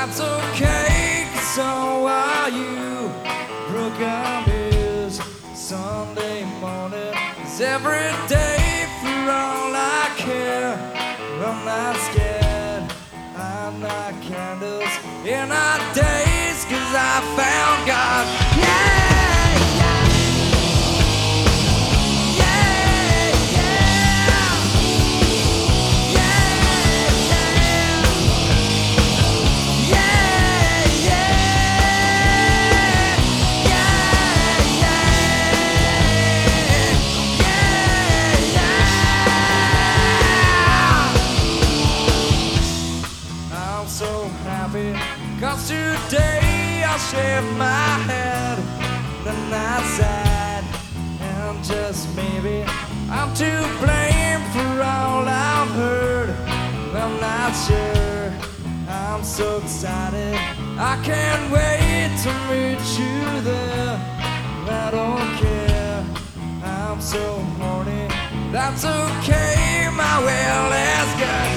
that's okay, 'cause so are you. Broken is Sunday morning, it's every day for all I care. I'm not scared, I'm not candles in our days, 'cause I found God. Yeah! So happy, 'cause today I shaved my head, then I sad, and just maybe I'm to blame for all I've heard. I'm not sure, I'm so excited, I can't wait to meet you there. I don't care, I'm so horny, that's okay, my will is good.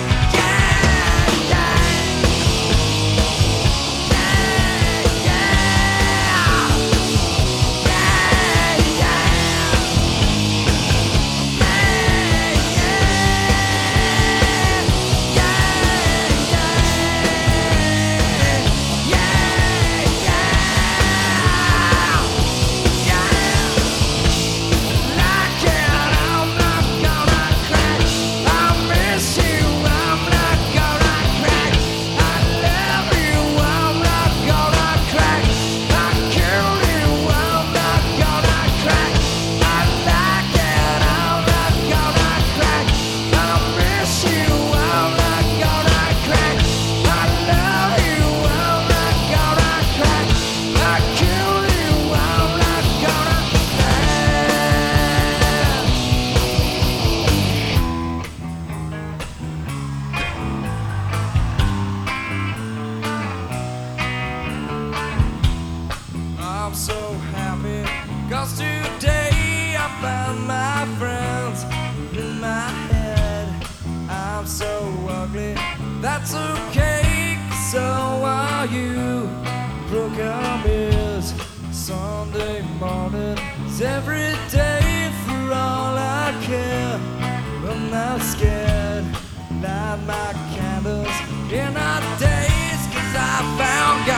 I'm so happy, 'cause today I found my friends in my head. I'm so ugly, that's okay, 'cause so are you. Broken is Sunday morning, it's every day for all I care. I'm not scared, light my candles in our days, 'cause I found God.